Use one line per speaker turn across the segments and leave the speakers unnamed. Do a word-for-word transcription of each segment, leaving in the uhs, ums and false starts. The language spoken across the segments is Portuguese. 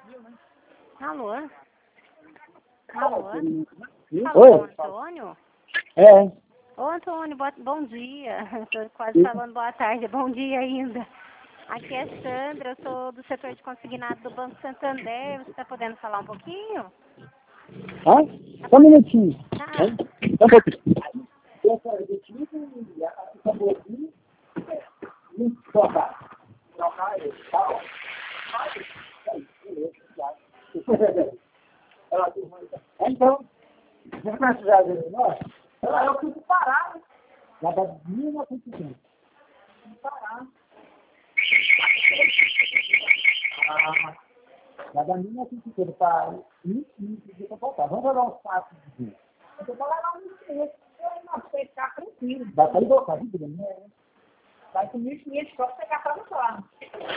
Alô? Alô?
Oi?
Alô, Antônio?
É.
Ô, Antônio, boa- bom dia. Estou quase falando boa tarde, bom dia ainda. Aqui é Sandra, eu sou do setor de consignado do Banco Santander. Você está podendo falar um pouquinho?
Hã? Só um minutinho.
Tá.
Só um pouquinho. Então, já vai precisar de nós? Eu fui parar. Já dá mil novecentos e cinquenta. Parar. Ah, já dá mil novecentos e cinquenta para mil e quinhentos para voltar. Vamos jogar uns passos de dia. Eu vou levar mil e quinhentos. Não, você ficar tranquilo. Dá para ir voltar, viu, né? Vai com mil e quinhentos só para pegar para o carro.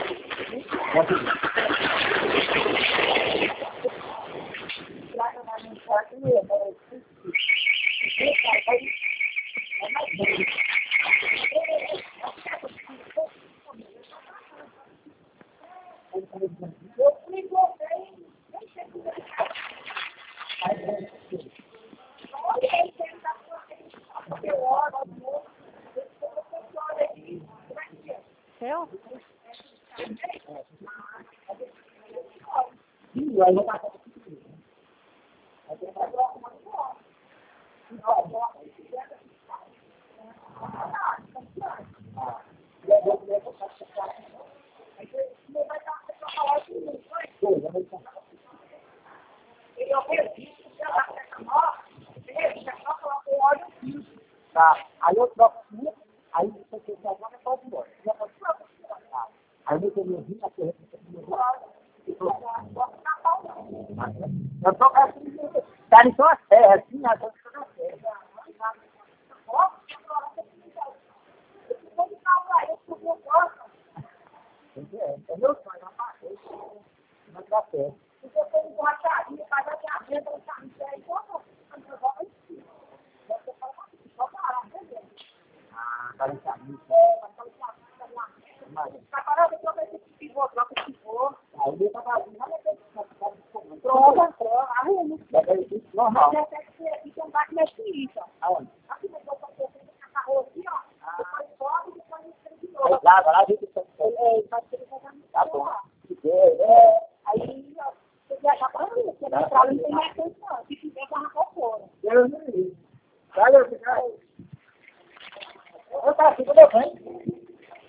Seu?
Tá. Aí eu troco tudo, aí você quer que agora pode ir embora. Já pode ir. Aí você me ouviu na corrente, você me ouviu. Eu tô assim, tá em sua terra, assim, na sua terra. É meu sonho, eu passei, mas dá certo. Se você tem borracharia, faz a diabetes, eu saio, aí como? Ah, tá em caminho. Tá parado que eu vejo esse pivô, troca esse pivô. Aí ele tá vazio, mas é que troca, troca, arrumo. É normal. Mas é que aqui tem um baque nesse isso, ó. Aonde? Aqui no meu parceiro, tem uma carro aqui, ó. Depois sobe, depois ele tem de novo. Lá, lá, a gente tem que é, faz que ele vai dar muito. Tá bom. É, aí, ó, você viajar pra mim, porque na estrada não tem mais tempo, não. Se tiver, barracou fora. Deus me livre. Valeu, ficar aí. Eu tava aqui, tudo bem?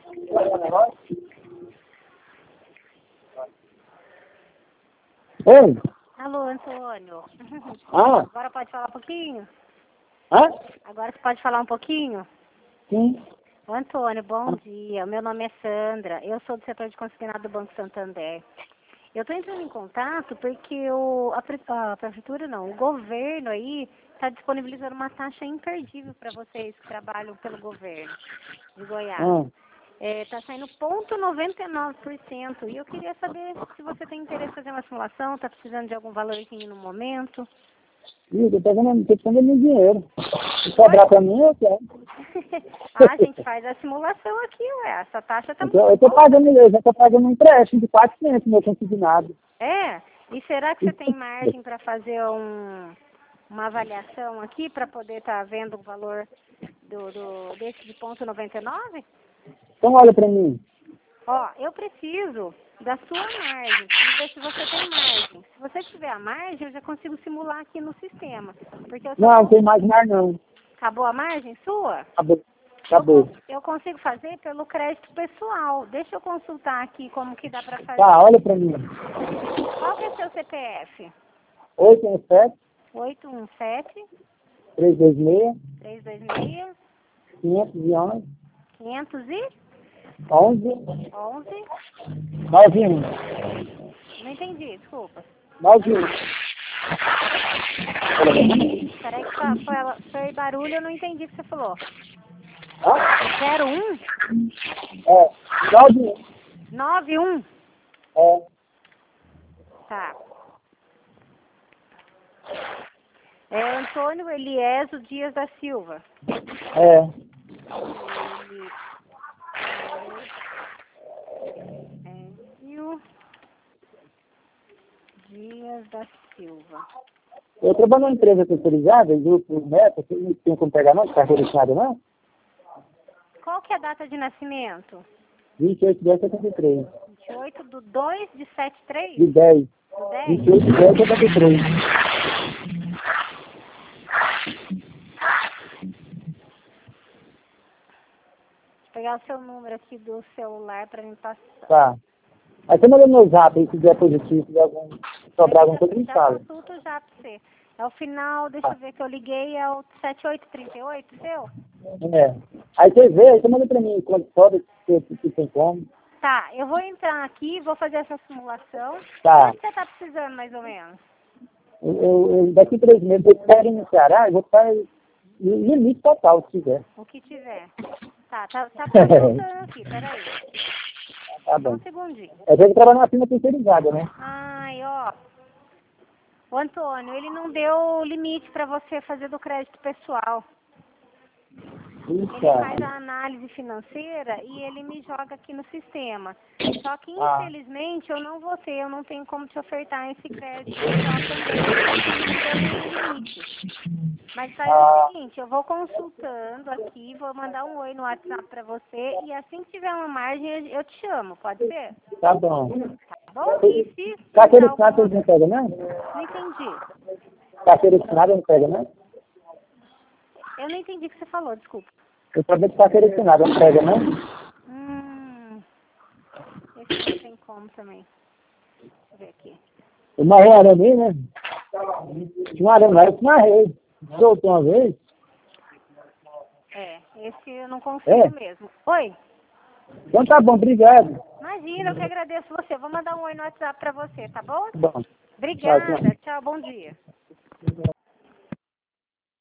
Oi?
Alô, Antônio.
Ah?
Agora pode falar um pouquinho?
Hã?
Agora você pode falar um pouquinho?
Sim.
Ô, Antônio, bom dia. Meu nome é Sandra. Eu sou do setor de consignado do Banco Santander. Eu estou entrando em contato porque o, a, pre- a prefeitura, não, o governo aí está disponibilizando uma taxa imperdível para vocês que trabalham pelo governo de Goiás.
Ah.
Está saindo ponto noventa e nove por cento. E eu queria saber se você tem interesse em fazer uma simulação, está precisando de algum valorzinho no momento.
Ih, eu tô pagando, tô precisando de dinheiro. Se sobrar pra mim, eu quero.
Ah, a gente faz a simulação aqui, ué. Essa taxa está
Eu
muito
tô, eu tô
boa.
pagando, eu já tô pagando um empréstimo de quatrocentos, meu consignado.
É? E será que você tem margem para fazer um, uma avaliação aqui para poder estar vendo o valor do, do, desse de ponto noventa e nove?
Então olha pra mim.
Ó, eu preciso da sua margem e ver se você tem margem. Se você tiver a margem, eu já consigo simular aqui no sistema. Porque eu só
Não, não
con-
tem mais mar não.
Acabou a margem sua?
Acabou. Acabou.
Eu, con- eu consigo fazer pelo crédito pessoal. Deixa eu consultar aqui como que dá para fazer.
Tá, olha pra mim.
Qual que é seu C P F?
oito um sete,
oito um sete,
três dois seis,
três dois seis,
quinhentos e onze,
quinhentos e
onze,
onze.
nove um.
Não entendi, desculpa.
nove um.
Peraí que fa- foi, ela- foi barulho, eu não entendi o que você falou.
Hã?
zero um
É, nove um.
nove um.
É,
Tá. É Antônio Eliésio Dias da Silva.
é.
Eliésio Dias da Silva.
Eu trabalho numa empresa terceirizada, em grupo Meta, que não tem como pegar não, de carteira assinada não?
Qual que é a data de nascimento?
vinte e oito de dez de setenta e três.
vinte e oito do dois de setenta e três?
De dez.
Do dez?
vinte e oito de dez de setenta e três.
Vou pegar o seu número aqui do celular para me passar.
Tá. Aí você manda no zap aí, se der positivo, se der algum, sobrar alguma coisa, me
Já
fala.
consulto já pra você. É o final, deixa eu ver que eu liguei, é o sete oito três oito, seu?
É. Aí você vê, aí você manda pra mim quanto pode, se, se, se tem como.
Tá, eu vou entrar aqui, vou fazer essa simulação.
Tá.
Quanto você tá precisando, mais ou menos?
Eu, eu, eu- daqui três meses eu quero no Ceará, eu vou estar limite total, se quiser.
O que tiver. Tá, tá, tá perguntando aqui, peraí.
Tá
Só
bom.
um segundinho.
É que eu trabalho numa firma terceirizada, né?
Ai, ó. O Antônio, ele não deu limite pra você fazer do crédito pessoal. Ele
Puxa.
faz a análise financeira e ele me joga aqui no sistema. Só que,
Ah.
infelizmente, eu não vou ter, eu não tenho como te ofertar esse crédito pessoal também, porque ele não deu nenhum limite. Mas faz
Ah.
o seguinte, eu vou consultando aqui, vou mandar um oi no WhatsApp pra você e assim que tiver uma margem eu te chamo, pode ser?
Tá bom.
Tá bom? E se
Carteira
pintar
assinada
alguma...
não pega, né?
Não entendi.
Carteira assinada não pega, né?
Eu não entendi o que você falou, desculpa.
Eu trabalho de carteira assinada, não pega, né?
Hum, esse não tem como também. Deixa eu ver aqui.
Eu marrei um arame aí, né? Tinha um arame lá, eu marrei. Soltou uma vez.
É, esse eu não consigo
É?
mesmo. Oi?
Então tá bom, obrigado.
Imagina, eu que agradeço você. Vou mandar um oi no WhatsApp pra você, tá bom?
Tá bom.
Obrigada.
Tchau, tchau.
Tchau, bom dia.